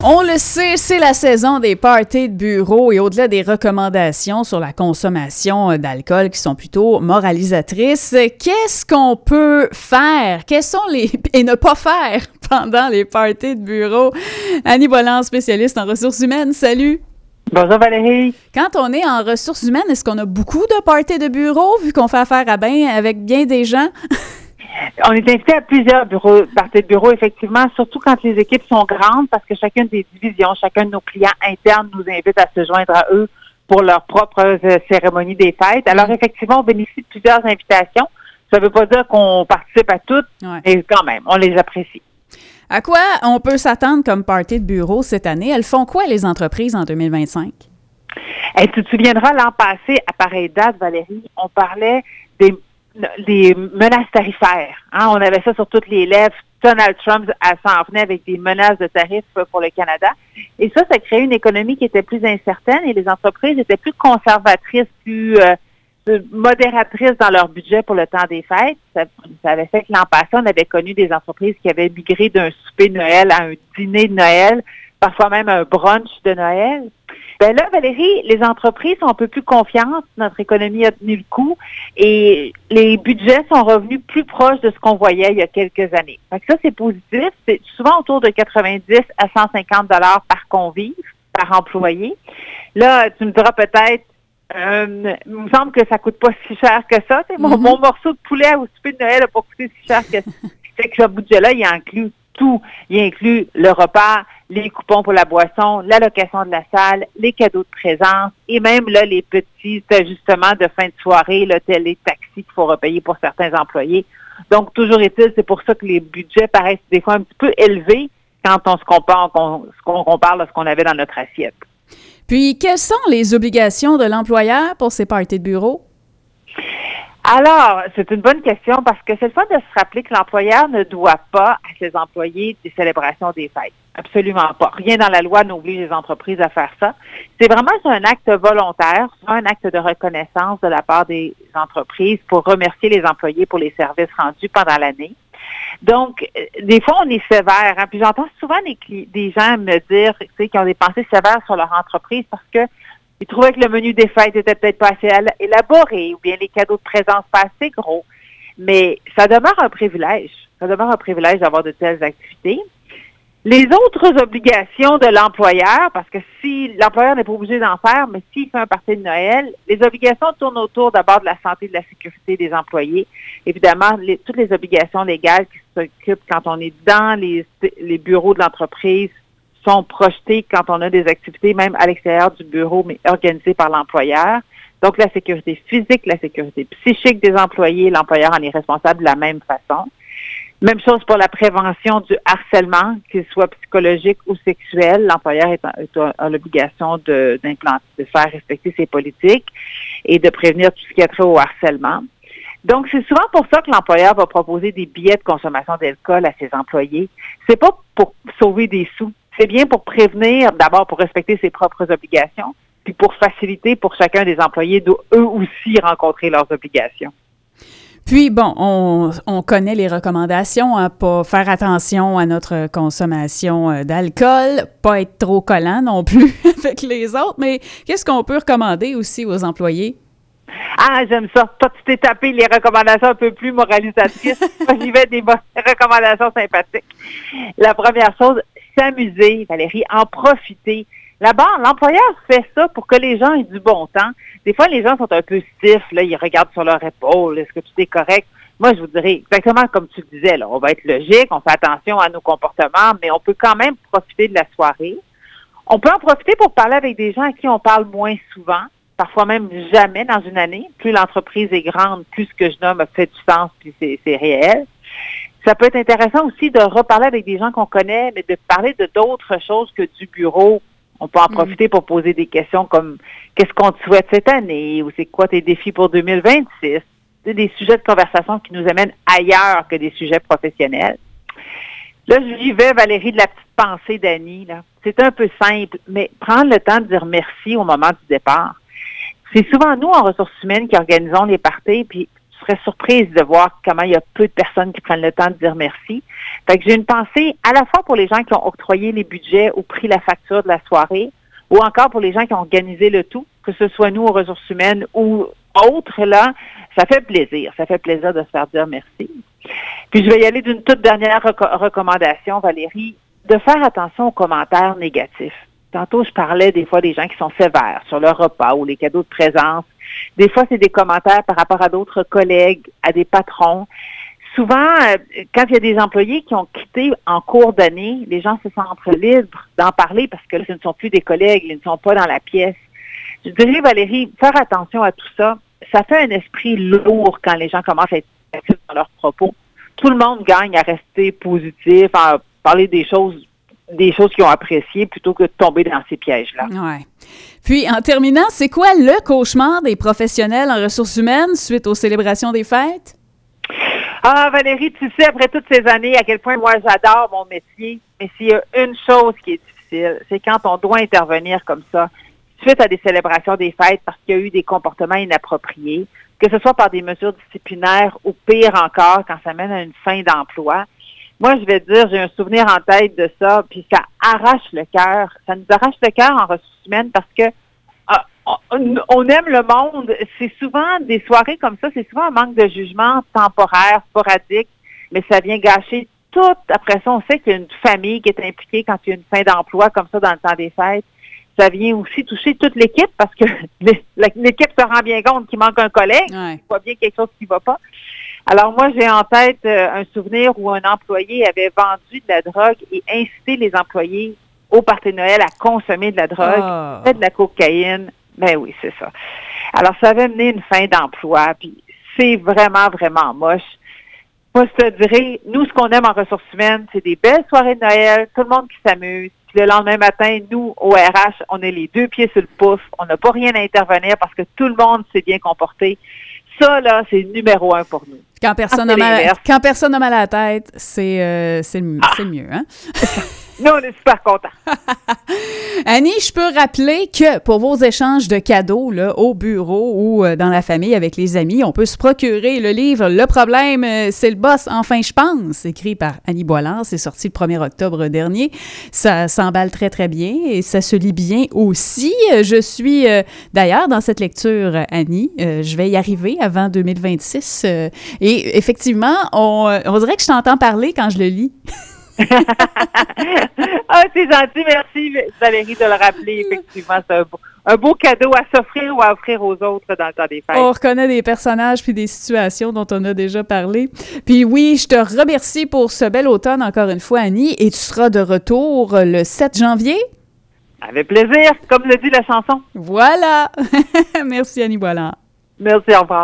On le sait, c'est la saison des parties de bureau et au-delà des recommandations sur la consommation d'alcool qui sont plutôt moralisatrices, qu'est-ce qu'on peut faire? Quels sont et ne pas faire pendant les parties de bureau? Annie Bolland, spécialiste en ressources humaines, salut! Bonjour Valérie. Quand on est en ressources humaines, est-ce qu'on a beaucoup de parties de bureau vu qu'on fait affaire avec bien des gens? On est invité à plusieurs parties de bureau, effectivement, surtout quand les équipes sont grandes, parce que chacune des divisions, chacun de nos clients internes nous invite à se joindre à eux pour leur propre cérémonie des fêtes. Alors, effectivement, on bénéficie de plusieurs invitations. Ça ne veut pas dire qu'on participe à toutes, mais quand même, on les apprécie. À quoi on peut s'attendre comme party de bureau cette année? Elles font quoi, les entreprises, en 2025? Tu te souviendras, l'an passé, à pareille date, Valérie, on parlait des menaces tarifaires. On avait ça sur toutes les lèvres. Donald Trump s'en venait avec des menaces de tarifs pour le Canada. Et ça crée une économie qui était plus incertaine et les entreprises étaient plus conservatrices, plus modératrices dans leur budget pour le temps des fêtes. Ça avait fait que l'an passé, on avait connu des entreprises qui avaient migré d'un souper de Noël à un dîner de Noël, parfois même un brunch de Noël. Ben là, Valérie, les entreprises sont un peu plus confiantes. Notre économie a tenu le coup et les budgets sont revenus plus proches de ce qu'on voyait il y a quelques années. Fait que ça, c'est positif. C'est souvent autour de 90 à 150 $ par convive, par employé. Là, tu me diras peut-être, il me semble que ça coûte pas si cher que ça. Mon morceau de poulet au souper de Noël n'a pas coûté si cher que ça. Fait que ce budget-là, il inclut tout. Il inclut le repas, les coupons pour la boisson, l'allocation de la salle, les cadeaux de présence et même là les petits ajustements de fin de soirée, l'hôtel, les taxis qu'il faut repayer pour certains employés. Donc, toujours est-il, c'est pour ça que les budgets paraissent des fois un petit peu élevés quand on se compare à ce qu'on avait dans notre assiette. Puis, quelles sont les obligations de l'employeur pour ces parties de bureau? Alors, c'est une bonne question parce que c'est le fun de se rappeler que l'employeur ne doit pas à ses employés des célébrations des fêtes. Absolument pas. Rien dans la loi n'oblige les entreprises à faire ça. C'est vraiment un acte volontaire, un acte de reconnaissance de la part des entreprises pour remercier les employés pour les services rendus pendant l'année. Donc, des fois, on est sévère. Puis j'entends souvent des gens me dire, qui ont des pensées sévères sur leur entreprise parce que ils trouvaient que le menu des fêtes était peut-être pas assez élaboré ou bien les cadeaux de présence pas assez gros. Mais ça demeure un privilège. Ça demeure un privilège d'avoir de telles activités. Les autres obligations de l'employeur, parce que si l'employeur n'est pas obligé d'en faire, mais s'il fait un party de Noël, les obligations tournent autour d'abord de la santé et de la sécurité des employés. Évidemment, toutes les obligations légales qui s'occupent quand on est dans les bureaux de l'entreprise sont projetés quand on a des activités même à l'extérieur du bureau, mais organisées par l'employeur. Donc, la sécurité physique, la sécurité psychique des employés, l'employeur en est responsable de la même façon. Même chose pour la prévention du harcèlement, qu'il soit psychologique ou sexuel. L'employeur a l'obligation de faire respecter ses politiques et de prévenir tout ce qui a trait au harcèlement. Donc, c'est souvent pour ça que l'employeur va proposer des billets de consommation d'alcool à ses employés. C'est pas pour sauver des sous. C'est bien pour prévenir, d'abord pour respecter ses propres obligations, puis pour faciliter pour chacun des employés d'eux aussi rencontrer leurs obligations. Puis, bon, on connaît les recommandations, pas faire attention à notre consommation d'alcool, pas être trop collant non plus avec les autres, mais qu'est-ce qu'on peut recommander aussi aux employés? Ah, j'aime ça. Toi, tu t'es tapé les recommandations un peu plus moralisatrices. Moi, j'y vais des recommandations sympathiques. La première chose, s'amuser, Valérie, en profiter. Là-bas, l'employeur fait ça pour que les gens aient du bon temps. Des fois, les gens sont un peu stiffs, là, ils regardent sur leur épaule, est-ce que tout est correct? Moi, je vous dirais exactement comme tu le disais, là, on va être logique, on fait attention à nos comportements, mais on peut quand même profiter de la soirée. On peut en profiter pour parler avec des gens à qui on parle moins souvent, parfois même jamais dans une année. Plus l'entreprise est grande, plus ce que je nomme fait du sens, puis c'est réel. Ça peut être intéressant aussi de reparler avec des gens qu'on connaît, mais de parler de d'autres choses que du bureau. On peut en profiter pour poser des questions comme qu'est-ce qu'on te souhaite cette année ou c'est quoi tes défis pour 2026. C'est des sujets de conversation qui nous amènent ailleurs que des sujets professionnels. Là, j'y vais, Valérie, de la petite pensée d'Annie. Là. C'est un peu simple, mais prendre le temps de dire merci au moment du départ. C'est souvent nous, en ressources humaines, qui organisons les parties, puis serais surprise de voir comment il y a peu de personnes qui prennent le temps de dire merci. Fait que j'ai une pensée à la fois pour les gens qui ont octroyé les budgets ou pris la facture de la soirée, ou encore pour les gens qui ont organisé le tout, que ce soit nous aux ressources humaines ou autres, là, ça fait plaisir. Ça fait plaisir de se faire dire merci. Puis je vais y aller d'une toute dernière recommandation, Valérie, de faire attention aux commentaires négatifs. Tantôt, je parlais des fois des gens qui sont sévères sur leur repas ou les cadeaux de présence. Des fois, c'est des commentaires par rapport à d'autres collègues, à des patrons. Souvent, quand il y a des employés qui ont quitté en cours d'année, les gens se sentent libres d'en parler parce que ce ne sont plus des collègues, ils ne sont pas dans la pièce. Je dirais, Valérie, faire attention à tout ça, ça fait un esprit lourd quand les gens commencent à être actifs dans leurs propos. Tout le monde gagne à rester positif, à parler des choses qu'ils ont appréciées plutôt que de tomber dans ces pièges-là. Ouais. Puis, en terminant, c'est quoi le cauchemar des professionnels en ressources humaines suite aux célébrations des fêtes? Ah, Valérie, tu sais, après toutes ces années, à quel point moi, j'adore mon métier. Mais s'il y a une chose qui est difficile, c'est quand on doit intervenir comme ça, suite à des célébrations des fêtes, parce qu'il y a eu des comportements inappropriés, que ce soit par des mesures disciplinaires ou pire encore, quand ça mène à une fin d'emploi. Moi, je vais te dire, j'ai un souvenir en tête de ça, puis ça arrache le cœur. Ça nous arrache le cœur en ressources humaines parce que on aime le monde. C'est souvent des soirées comme ça, c'est souvent un manque de jugement temporaire, sporadique, mais ça vient gâcher tout. Après ça, on sait qu'il y a une famille qui est impliquée quand il y a une fin d'emploi comme ça dans le temps des fêtes. Ça vient aussi toucher toute l'équipe parce que l'équipe se rend bien compte qu'il manque un collègue, qu'il voit bien quelque chose qui ne va pas. Alors moi, j'ai en tête un souvenir où un employé avait vendu de la drogue et incité les employés au party de Noël à consommer de la drogue, de la cocaïne. Ben oui, c'est ça. Alors, ça avait mené une fin d'emploi, puis c'est vraiment, vraiment moche. Moi, je te dirais, nous, ce qu'on aime en ressources humaines, c'est des belles soirées de Noël, tout le monde qui s'amuse. Puis le lendemain matin, nous, au RH, on est les 2 pieds sur le pouce. On n'a pas rien à intervenir parce que tout le monde s'est bien comporté. Ça, là, c'est numéro 1 pour nous. Quand personne n'a mal à la tête, c'est mieux, hein? Nous, on est super contents. Annie, je peux rappeler que pour vos échanges de cadeaux là, au bureau ou dans la famille avec les amis, on peut se procurer le livre « Le problème, c'est le boss, enfin je pense », écrit par Annie Boilard. C'est sorti le 1er octobre dernier. Ça s'emballe très, très bien et ça se lit bien aussi. Je suis d'ailleurs dans cette lecture, Annie. Je vais y arriver avant 2026. Et effectivement, on dirait que je t'entends parler quand je le lis. Ah, c'est gentil, merci Valérie de le rappeler. Effectivement, c'est un beau cadeau à s'offrir ou à offrir aux autres dans le temps des fêtes. On reconnaît des personnages puis des situations dont on a déjà parlé. Puis oui, je te remercie pour ce bel automne encore une fois, Annie, et tu seras de retour le 7 janvier. Avec plaisir, comme le dit la chanson. Voilà. Merci, Annie Boilard. Merci, au revoir.